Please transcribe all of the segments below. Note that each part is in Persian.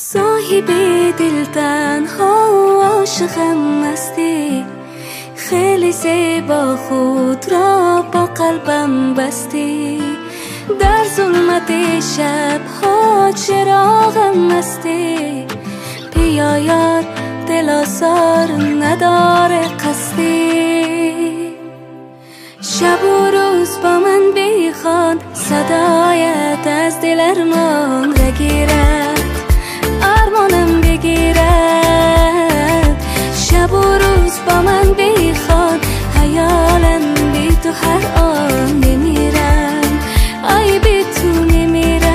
صاحب دل تنها و عاشقم هستی، خیلی زیبا خود را با قلبم بستی. در ظلمت شبها چراغم هستی، بیا یار دل آزار نداره قصدی. شب و روز با من بیخوان، صدایت از دل ارمان بگیرد، ارمانم بگیرد. شب و روز با من بیخوان، خیالم بی تو هر آن میمیرم، ای بی تو میمیرم.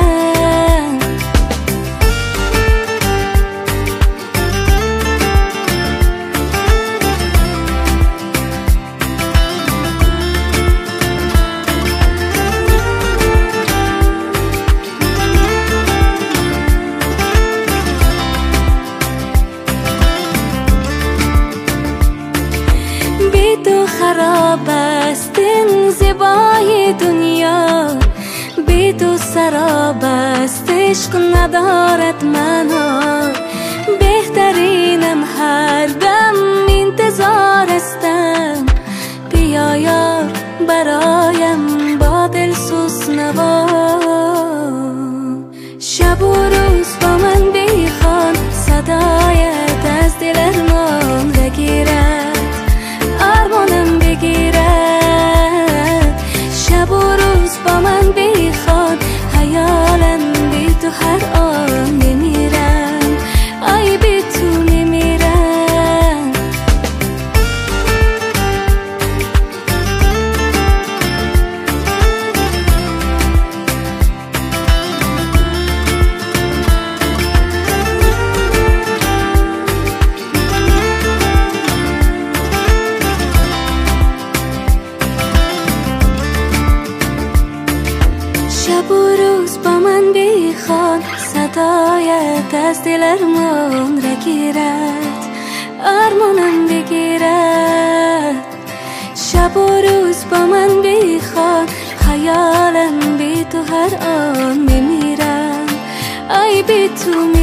بی تو خراب است این زیبای دنیا، بی تو سراب است عشق ندارد معنا. بهترینم هر دم انتظار استم، بیا یار برایم با دل سوز نوا. شب و روز با من بیخوان، صدایت از دل ارمان بگیرد، ارمانم بگیرد. شب و روز با من بیخوان، خیالم بی تو هر آن میمیرم، ای بی تو میمیرم. شب و روز با من بیخوان، صدایت از دل ارمان بگیرد، ارمانم بگیرد. شب و روز با من بیخوان، خیالم بی تو هر آن میمیرم، ای بی تو